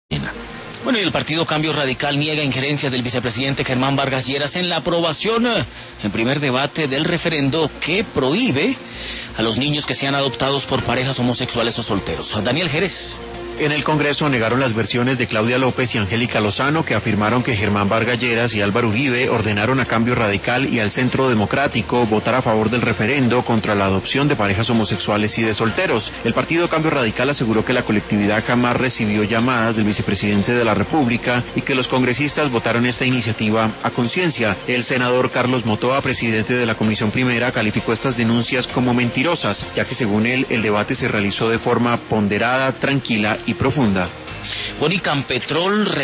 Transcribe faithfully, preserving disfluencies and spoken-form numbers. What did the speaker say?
Bueno, y el partido Cambio Radical niega injerencia del vicepresidente Germán Vargas Lleras en la aprobación en primer debate del referendo que prohíbe a los niños que sean adoptados por parejas homosexuales o solteros. Daniel Jerez. En el Congreso negaron las versiones de Claudia López y Angélica Lozano, que afirmaron que Germán Vargas Lleras y Álvaro Uribe ordenaron a Cambio Radical y al Centro Democrático votar a favor del referendo contra la adopción de parejas homosexuales y de solteros. El partido Cambio Radical aseguró que la colectividad jamás recibió llamadas del vicepresidente de la República y que los congresistas votaron esta iniciativa a conciencia. El senador Carlos Motoa, presidente de la Comisión Primera, calificó estas denuncias como mentirosas, ya que según él el debate se realizó de forma ponderada, tranquila y profunda. Bueno, y Campetrol